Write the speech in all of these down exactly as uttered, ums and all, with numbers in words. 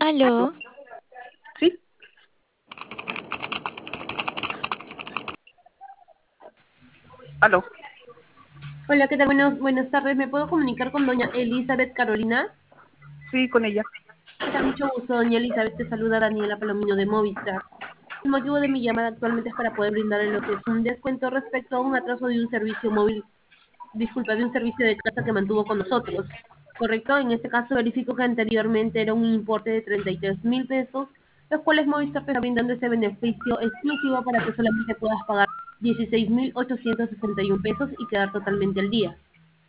¿Aló? ¿Sí? ¿Aló? Hola, ¿qué tal? Buenos, buenas tardes. ¿Me puedo comunicar con doña Elizabeth Carolina? Sí, con ella. ¿Qué tal? Mucho gusto, doña Elizabeth. Te saluda Daniela Palomino de Movistar. El motivo de mi llamada actualmente es para poder brindarle lo que es un descuento respecto a un atraso de un servicio móvil, disculpa, de un servicio de casa que mantuvo con nosotros. ¿Correcto? En este caso verifico que anteriormente era un importe de treinta y tres mil pesos, los cuales Movistar te está brindando ese beneficio exclusivo para que solamente puedas pagar dieciséis mil ochocientos sesenta y uno pesos y quedar totalmente al día.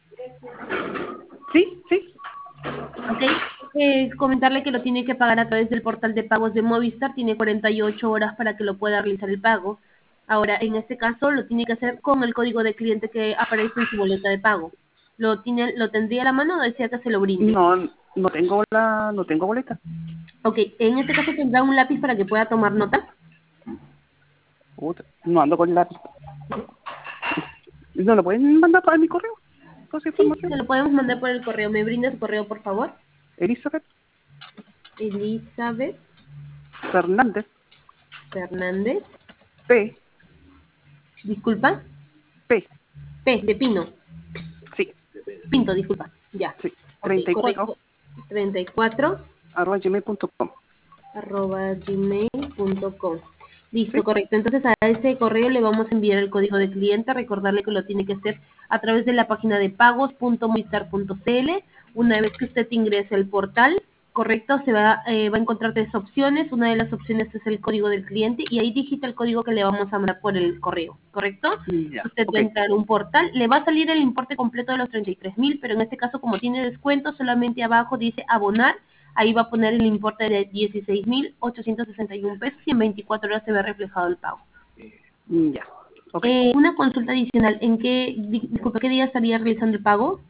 ¿Sí? ¿Sí? ¿Ok? Eh, comentarle que lo tiene que pagar a través del portal de pagos de Movistar, tiene cuarenta y ocho horas para que lo pueda realizar el pago. Ahora, en este caso, lo tiene que hacer con el código de cliente que aparece en su boleta de pago. ¿Lo tiene, lo tendría a la mano o desea que se lo brinde? No, no tengo la, no tengo boleta. Ok, en este caso tendrá un lápiz para que pueda tomar nota. Puta, no ando con lápiz. ¿No lo pueden mandar para mi correo? Toda esa Sí, información. se lo podemos mandar por el correo. ¿Me brinda su correo, por favor? Elizabeth Elizabeth Fernández Fernández. P. Disculpa. P. P, de Pino. Sí, Pinto, disculpa. Ya. sí. Ok, treinta y cuatro correcto. treinta y cuatro. arroba gmail punto com. arroba gmail punto com. Listo, ¿Sí? correcto. Entonces a ese correo le vamos a enviar el código de cliente, recordarle que lo tiene que hacer a través de la página de pagos punto movistar punto cl. Una vez que usted ingrese al portal, correcto, se va, eh, va a encontrar tres opciones. Una de las opciones es el código del cliente y ahí digita el código que le vamos a mandar por el correo, ¿correcto? Ya, Usted va ok. a entrar a un portal, le va a salir el importe completo de los treinta y tres mil, pero en este caso como tiene descuento, solamente abajo dice abonar. Ahí va a poner el importe de dieciséis mil ochocientos sesenta y uno pesos y en veinticuatro horas se ve reflejado el pago. Ya, ok. Eh, una consulta adicional, ¿en qué, di- disculpe, qué día estaría realizando el pago?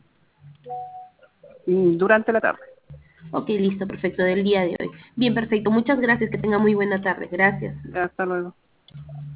Mm, Durante la tarde. Ok, listo, perfecto, del día de hoy. Bien, perfecto, muchas gracias, que tenga muy buena tarde, gracias. Ya, hasta luego.